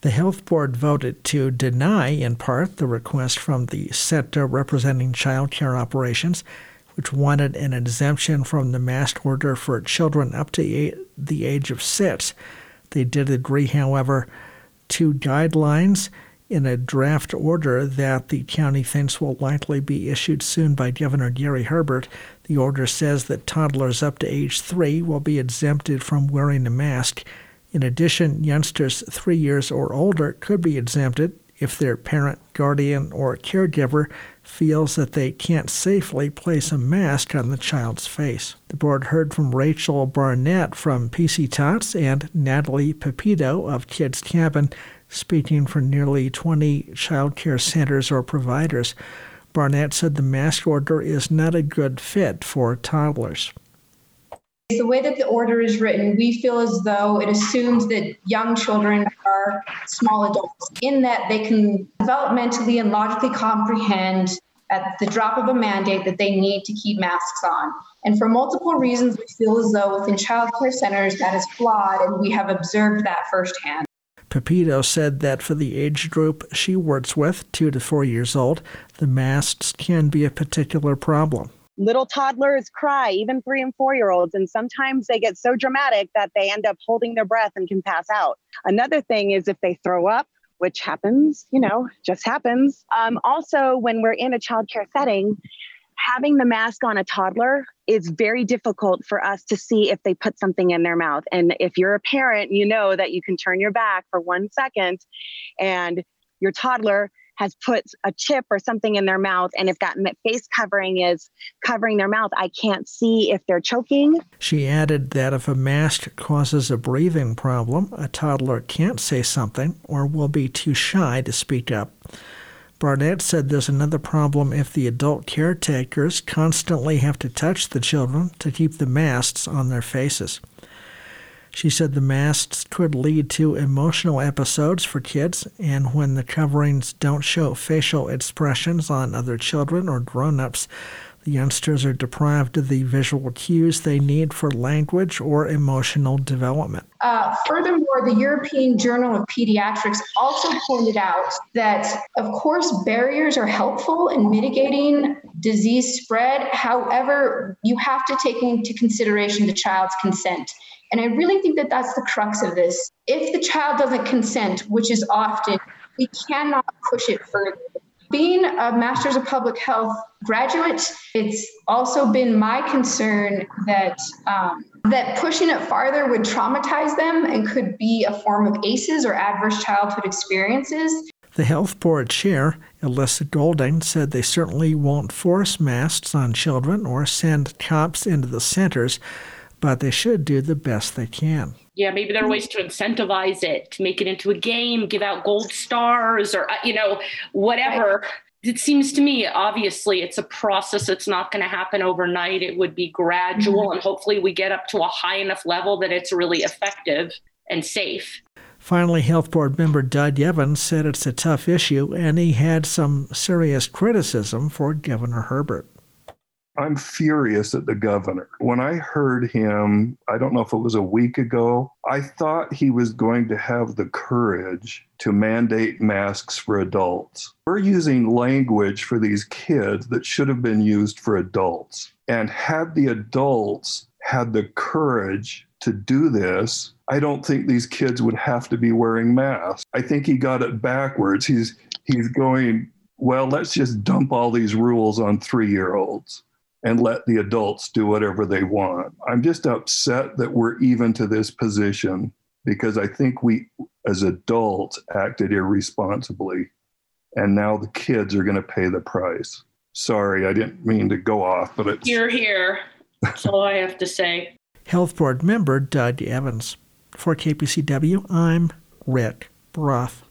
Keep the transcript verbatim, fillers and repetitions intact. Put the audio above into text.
The health board voted to deny, in part, the request from the Center representing child care operations, which wanted an exemption from the mask order for children up to the age of six. They did agree, however, to guidelines in a draft order that the county thinks will likely be issued soon by Governor Gary Herbert. The order says that toddlers up to age three will be exempted from wearing a mask. In addition, youngsters three years or older could be exempted if their parent, guardian, or caregiver feels that they can't safely place a mask on the child's face. The board heard from Rachel Barnett from P C Tots and Natalie Pepito of Kids Cabin, speaking for nearly twenty child care centers or providers. Barnett said the mask order is not a good fit for toddlers. The way that the order is written, we feel as though it assumes that young children are small adults, in that they can developmentally and logically comprehend at the drop of a mandate that they need to keep masks on. And for multiple reasons, we feel as though within child care centers that is flawed, and we have observed that firsthand. Pepito said that for the age group she works with, two to four years old, the masks can be a particular problem. Little toddlers cry, even three and four-year-olds, and sometimes they get so dramatic that they end up holding their breath and can pass out. Another thing is if they throw up, which happens, you know, just happens. Um, also, when we're in a child care setting, having the mask on a toddler is very difficult for us to see if they put something in their mouth. And if you're a parent, you know that you can turn your back for one second and your toddler has put a chip or something in their mouth, and if that face covering is covering their mouth, I can't see if they're choking. She added that if a mask causes a breathing problem, a toddler can't say something or will be too shy to speak up. Barnett said there's another problem if the adult caretakers constantly have to touch the children to keep the masks on their faces. She said the masks could lead to emotional episodes for kids, and when the coverings don't show facial expressions on other children or grown-ups, the youngsters are deprived of the visual cues they need for language or emotional development. Uh, furthermore, the European Journal of Pediatrics also pointed out that, of course, barriers are helpful in mitigating disease spread. However, you have to take into consideration the child's consent. And I really think that that's the crux of this. If the child doesn't consent, which is often, we cannot push it further. Being a Master's of Public Health graduate, it's also been my concern that um, that pushing it farther would traumatize them and could be a form of A C Es or adverse childhood experiences. The health board chair, Alyssa Golding, said they certainly won't force masks on children or send cops into the centers, but they should do the best they can. Yeah, maybe there are ways to incentivize it, to make it into a game, give out gold stars or, you know, whatever. It seems to me, obviously, it's a process. It's not going to happen overnight. It would be gradual, mm-hmm. and hopefully we get up to a high enough level that it's really effective and safe. Finally, Health Board member Doug Evans said it's a tough issue, and he had some serious criticism for Governor Herbert. I'm furious at the governor. When I heard him, I don't know if it was a week ago, I thought he was going to have the courage to mandate masks for adults. We're using language for these kids that should have been used for adults. And had the adults had the courage to do this, I don't think these kids would have to be wearing masks. I think he got it backwards. He's he's going, well, let's just dump all these rules on three-year-olds and let the adults do whatever they want. I'm just upset that we're even to this position because I think we, as adults, acted irresponsibly, and now the kids are going to pay the price. Sorry, I didn't mean to go off, but it's... You're here. That's all I have to say. Health Board member Doug Evans. For K P C W, I'm Rick Broth.